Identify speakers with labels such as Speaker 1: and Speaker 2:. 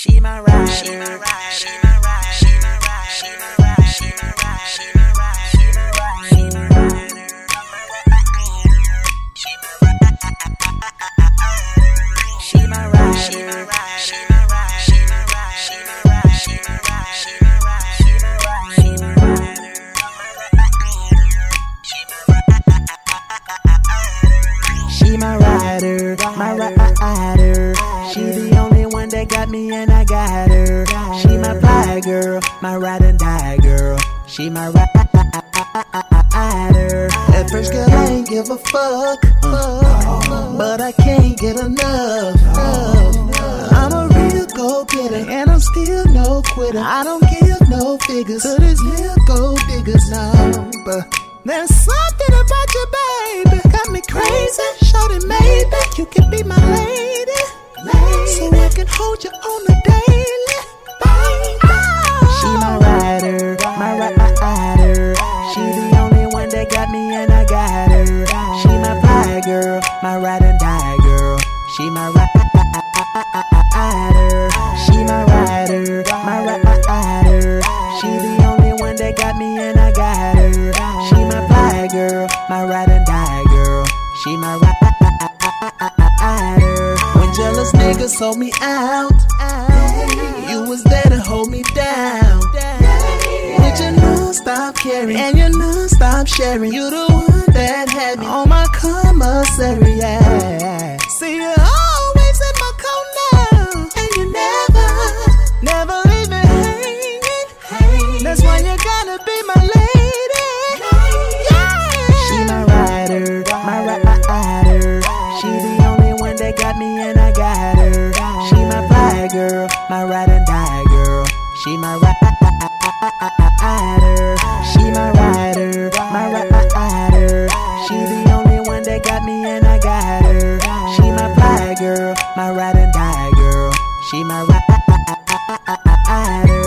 Speaker 1: She my rider. She my rider. She my rider. She my rider. She my rider. She my rider. She my rider. She my rider. She my rider. She my rider. She my rider. She my rider. She my rider. She my rider. She my rider. She my rider. She my rider. She my rider. She my rider. She my rider, my rider. She the only one that got me and I got her. She my fly girl, my ride and die girl. She my rider. At first, girl, I ain't give a fuck, but I can't get enough. I'm a real go-getter, and I'm still no quitter. I don't give no figures to these little gold diggers, no. But there's something about you, baby, got me crazy. Shorty, maybe you can be my lady, so I can hold you on the daily, baby. She my rider, my rider. She the only one that got me and I got her. She my fly girl, my ride and die girl. She my rider. She my rider, my rider. She the only one that got me and I got her. She my fly girl, my ride and die girl. She my rider. When jealous niggas sold me out, you was there to hold me down. With your non-stop caring and your non-stop sharing, you the one that had me on my commissary. Yeah. See you always in my corner, and you never leave me hanging. That's why you gotta be my lady. Yeah. She my rider, my rider. She the only one that got me and I got her. She my fly girl, my ride and die girl. She my rider. She my rider, my rider. She the only one that got me and I got her. She my fly girl, my ride and die girl. She my rider.